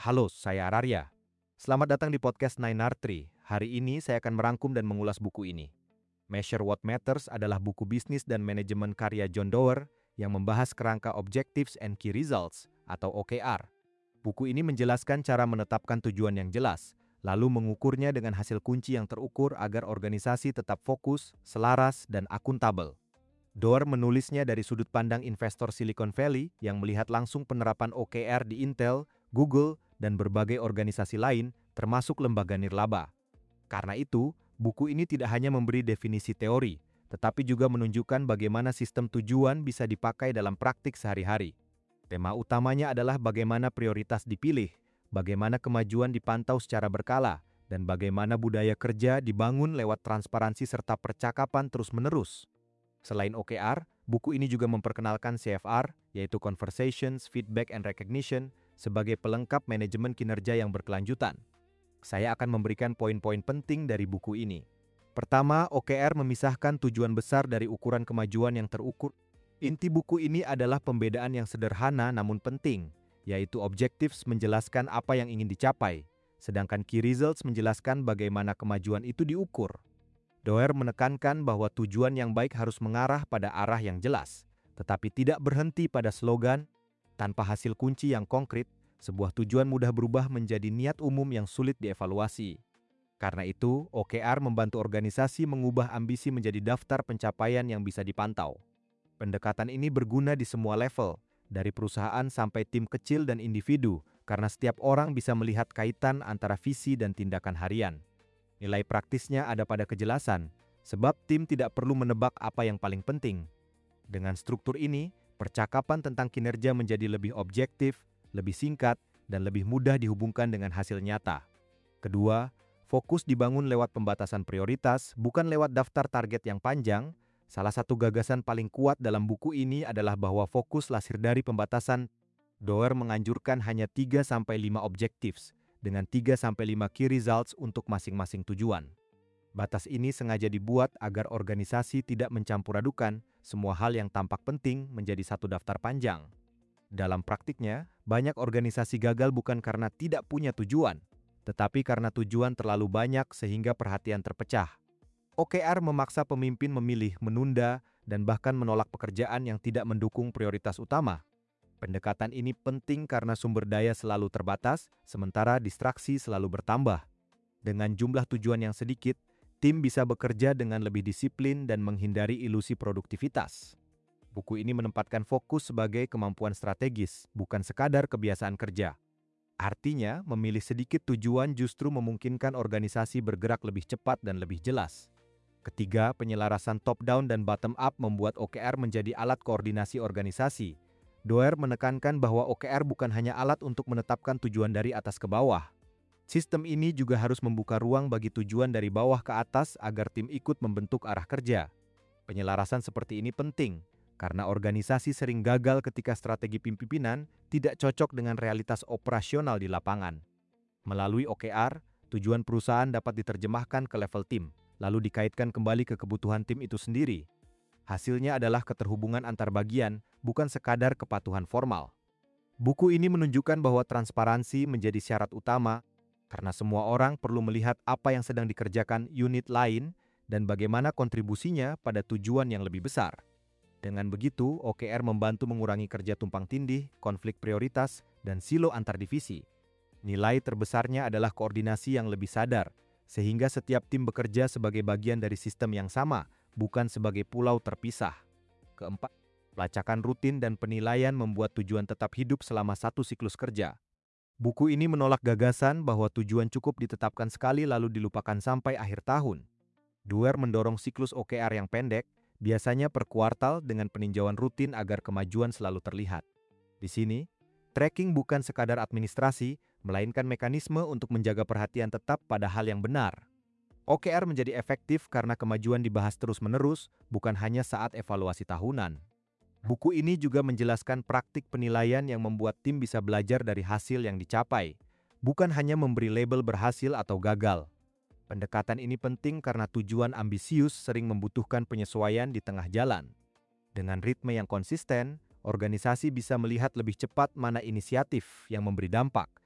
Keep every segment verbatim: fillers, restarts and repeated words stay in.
Halo, saya Ararya. Selamat datang di podcast Nine R Tree. Hari ini saya akan merangkum dan mengulas buku ini. Measure What Matters adalah buku bisnis dan manajemen karya John Doerr yang membahas kerangka Objectives and Key Results atau O K R. Buku ini menjelaskan cara menetapkan tujuan yang jelas, lalu mengukurnya dengan hasil kunci yang terukur agar organisasi tetap fokus, selaras, dan akuntabel. Doerr menulisnya dari sudut pandang investor Silicon Valley yang melihat langsung penerapan O K R di Intel, Google, dan berbagai organisasi lain, termasuk lembaga nirlaba. Karena itu, buku ini tidak hanya memberi definisi teori, tetapi juga menunjukkan bagaimana sistem tujuan bisa dipakai dalam praktik sehari-hari. Tema utamanya adalah bagaimana prioritas dipilih, bagaimana kemajuan dipantau secara berkala, dan bagaimana budaya kerja dibangun lewat transparansi serta percakapan terus-menerus. Selain O K R, buku ini juga memperkenalkan C F R, yaitu Conversations, Feedback, and Recognition, sebagai pelengkap manajemen kinerja yang berkelanjutan. Saya akan memberikan poin-poin penting dari buku ini. Pertama, O K R memisahkan tujuan besar dari ukuran kemajuan yang terukur. Inti buku ini adalah pembedaan yang sederhana namun penting, yaitu Objectives menjelaskan apa yang ingin dicapai, sedangkan Key Results menjelaskan bagaimana kemajuan itu diukur. Doerr menekankan bahwa tujuan yang baik harus mengarah pada arah yang jelas, tetapi tidak berhenti pada slogan. Tanpa hasil kunci yang konkret, sebuah tujuan mudah berubah menjadi niat umum yang sulit dievaluasi. Karena itu, O K R membantu organisasi mengubah ambisi menjadi daftar pencapaian yang bisa dipantau. Pendekatan ini berguna di semua level, dari perusahaan sampai tim kecil dan individu, karena setiap orang bisa melihat kaitan antara visi dan tindakan harian. Nilai praktisnya ada pada kejelasan, sebab tim tidak perlu menebak apa yang paling penting. Dengan struktur ini, percakapan tentang kinerja menjadi lebih objektif, lebih singkat, dan lebih mudah dihubungkan dengan hasil nyata. Kedua, fokus dibangun lewat pembatasan prioritas, bukan lewat daftar target yang panjang. Salah satu gagasan paling kuat dalam buku ini adalah bahwa fokus lahir dari pembatasan. Doerr menganjurkan hanya tiga sampai lima objectives, dengan tiga sampai lima key results untuk masing-masing tujuan. Batas ini sengaja dibuat agar organisasi tidak mencampur-adukan semua hal yang tampak penting menjadi satu daftar panjang. Dalam praktiknya, banyak organisasi gagal bukan karena tidak punya tujuan, tetapi karena tujuan terlalu banyak sehingga perhatian terpecah. O K R memaksa pemimpin memilih, menunda, dan bahkan menolak pekerjaan yang tidak mendukung prioritas utama. Pendekatan ini penting karena sumber daya selalu terbatas, sementara distraksi selalu bertambah. Dengan jumlah tujuan yang sedikit, tim bisa bekerja dengan lebih disiplin dan menghindari ilusi produktivitas. Buku ini menempatkan fokus sebagai kemampuan strategis, bukan sekadar kebiasaan kerja. Artinya, memilih sedikit tujuan justru memungkinkan organisasi bergerak lebih cepat dan lebih jelas. Ketiga, penyelarasan top-down dan bottom-up membuat O K R menjadi alat koordinasi organisasi. Doerr menekankan bahwa O K R bukan hanya alat untuk menetapkan tujuan dari atas ke bawah. Sistem ini juga harus membuka ruang bagi tujuan dari bawah ke atas agar tim ikut membentuk arah kerja. Penyelarasan seperti ini penting, karena organisasi sering gagal ketika strategi pimpinan tidak cocok dengan realitas operasional di lapangan. Melalui O K R, tujuan perusahaan dapat diterjemahkan ke level tim, lalu dikaitkan kembali ke kebutuhan tim itu sendiri. Hasilnya adalah keterhubungan antar bagian, bukan sekadar kepatuhan formal. Buku ini menunjukkan bahwa transparansi menjadi syarat utama, karena semua orang perlu melihat apa yang sedang dikerjakan unit lain dan bagaimana kontribusinya pada tujuan yang lebih besar. Dengan begitu, O K R membantu mengurangi kerja tumpang tindih, konflik prioritas, dan silo antar divisi. Nilai terbesarnya adalah koordinasi yang lebih sadar, sehingga setiap tim bekerja sebagai bagian dari sistem yang sama, bukan sebagai pulau terpisah. Keempat, pelacakan rutin dan penilaian membuat tujuan tetap hidup selama satu siklus kerja. Buku ini menolak gagasan bahwa tujuan cukup ditetapkan sekali lalu dilupakan sampai akhir tahun. Doerr mendorong siklus O K R yang pendek, biasanya per kuartal dengan peninjauan rutin agar kemajuan selalu terlihat. Di sini, tracking bukan sekadar administrasi, melainkan mekanisme untuk menjaga perhatian tetap pada hal yang benar. O K R menjadi efektif karena kemajuan dibahas terus-menerus, bukan hanya saat evaluasi tahunan. Buku ini juga menjelaskan praktik penilaian yang membuat tim bisa belajar dari hasil yang dicapai, bukan hanya memberi label berhasil atau gagal. Pendekatan ini penting karena tujuan ambisius sering membutuhkan penyesuaian di tengah jalan. Dengan ritme yang konsisten, organisasi bisa melihat lebih cepat mana inisiatif yang memberi dampak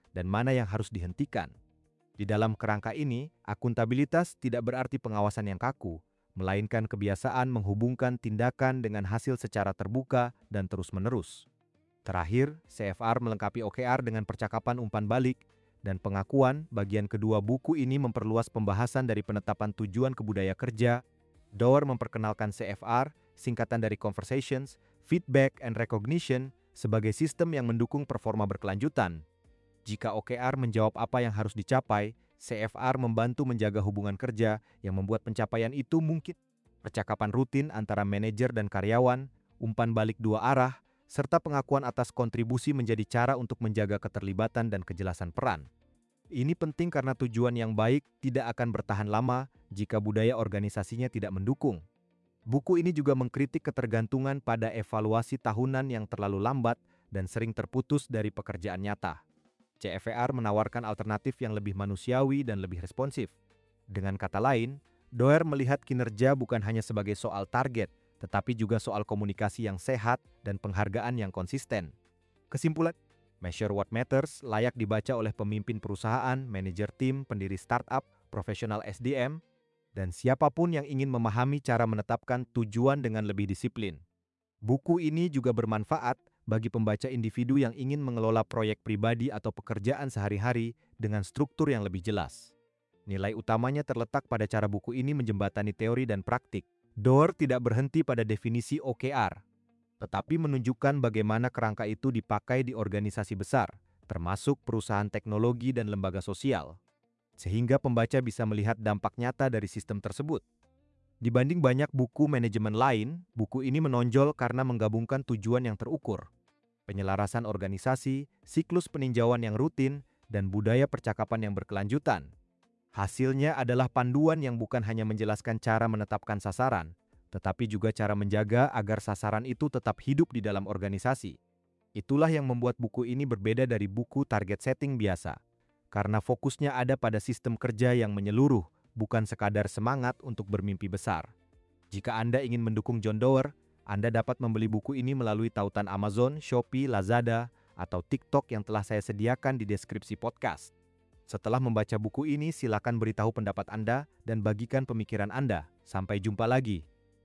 dan mana yang harus dihentikan. Di dalam kerangka ini, akuntabilitas tidak berarti pengawasan yang kaku, melainkan kebiasaan menghubungkan tindakan dengan hasil secara terbuka dan terus-menerus. Terakhir, C F R melengkapi O K R dengan percakapan umpan balik, dan pengakuan bagian kedua buku ini memperluas pembahasan dari penetapan tujuan ke budaya kerja. Doer memperkenalkan C F R, singkatan dari Conversations, Feedback, and Recognition, sebagai sistem yang mendukung performa berkelanjutan. Jika O K R menjawab apa yang harus dicapai, C F R membantu menjaga hubungan kerja yang membuat pencapaian itu mungkin. Percakapan rutin antara manajer dan karyawan, umpan balik dua arah, serta pengakuan atas kontribusi menjadi cara untuk menjaga keterlibatan dan kejelasan peran. Ini penting karena tujuan yang baik tidak akan bertahan lama jika budaya organisasinya tidak mendukung. Buku ini juga mengkritik ketergantungan pada evaluasi tahunan yang terlalu lambat dan sering terputus dari pekerjaan nyata. C F R menawarkan alternatif yang lebih manusiawi dan lebih responsif. Dengan kata lain, Doer melihat kinerja bukan hanya sebagai soal target, tetapi juga soal komunikasi yang sehat dan penghargaan yang konsisten. Kesimpulan, Measure What Matters layak dibaca oleh pemimpin perusahaan, manajer tim, pendiri startup, profesional S D M, dan siapapun yang ingin memahami cara menetapkan tujuan dengan lebih disiplin. Buku ini juga bermanfaat bagi pembaca individu yang ingin mengelola proyek pribadi atau pekerjaan sehari-hari dengan struktur yang lebih jelas. Nilai utamanya terletak pada cara buku ini menjembatani teori dan praktik. Doer tidak berhenti pada definisi O K R, tetapi menunjukkan bagaimana kerangka itu dipakai di organisasi besar, termasuk perusahaan teknologi dan lembaga sosial, sehingga pembaca bisa melihat dampak nyata dari sistem tersebut. Dibanding banyak buku manajemen lain, buku ini menonjol karena menggabungkan tujuan yang terukur, penyelarasan organisasi, siklus peninjauan yang rutin, dan budaya percakapan yang berkelanjutan. Hasilnya adalah panduan yang bukan hanya menjelaskan cara menetapkan sasaran, tetapi juga cara menjaga agar sasaran itu tetap hidup di dalam organisasi. Itulah yang membuat buku ini berbeda dari buku target setting biasa, karena fokusnya ada pada sistem kerja yang menyeluruh, bukan sekadar semangat untuk bermimpi besar. Jika Anda ingin mendukung John Doer, Anda dapat membeli buku ini melalui tautan Amazon, Shopee, Lazada, atau TikTok yang telah saya sediakan di deskripsi podcast. Setelah membaca buku ini, silakan beritahu pendapat Anda dan bagikan pemikiran Anda. Sampai jumpa lagi.